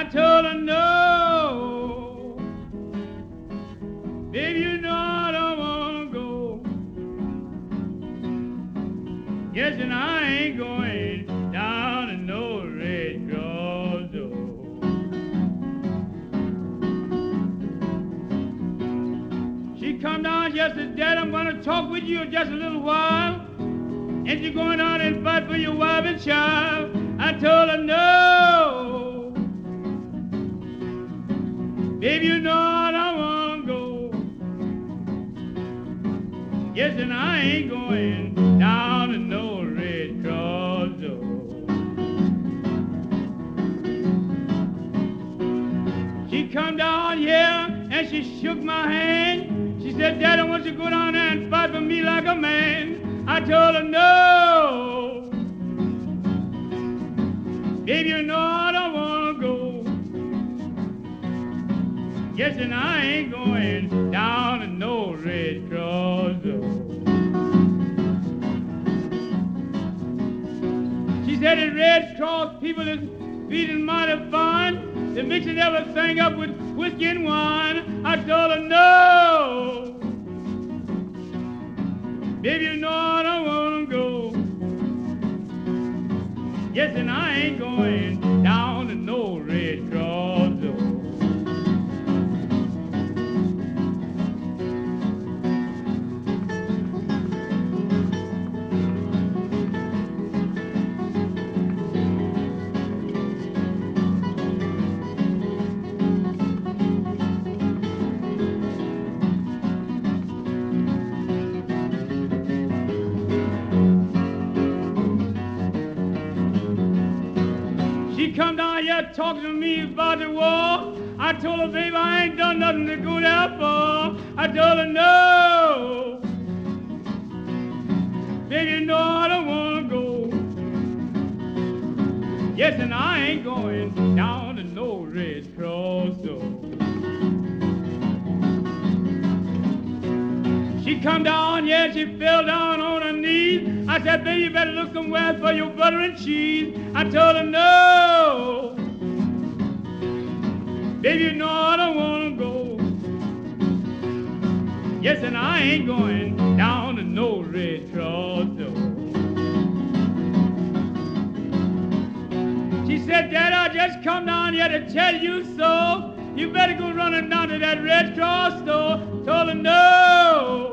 told her no. Baby, you know I don't wanna go. Yes, and I ain't going down to no Red Cross door. She come down yesterday, I'm gonna talk with you just a little while. And you going out and fight for your wife and child. I told her no. Baby, you know I don't wanna go. Yes, and I ain't going down to no Red Cross door. She come down here and she shook my hand. She said, Daddy, I want you to go down there and fight for me like a man. I told her no. Baby, you know I don't wanna go. Yes, and I ain't going down to no Red Cross door. She said the Red Cross people is feeding mighty fine. They're mixing everything up with whiskey and wine. I told her no. Baby, you know I don't wanna go. Yes, and I ain't going down to no Red Cross door. She come down here talking to me about the war. I told her, baby, I ain't done nothing to go there for. I told her, no. Baby, you know I don't wanna go. Yes, and I ain't going down to no Red Cross door. She come down here, she fell down on her knees. I said, baby, you better look somewhere for your butter and cheese. I told her, no. Baby, you know I don't wanna go. Yes, and I ain't going down to no Red Cross door. She said, Dad, I just come down here to tell you so. You better go running down to that Red Cross store. Told her, no.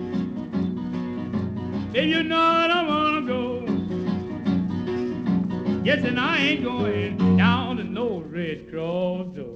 Baby, you know I don't wanna go. Yes, and I ain't going down to no Red Cross door.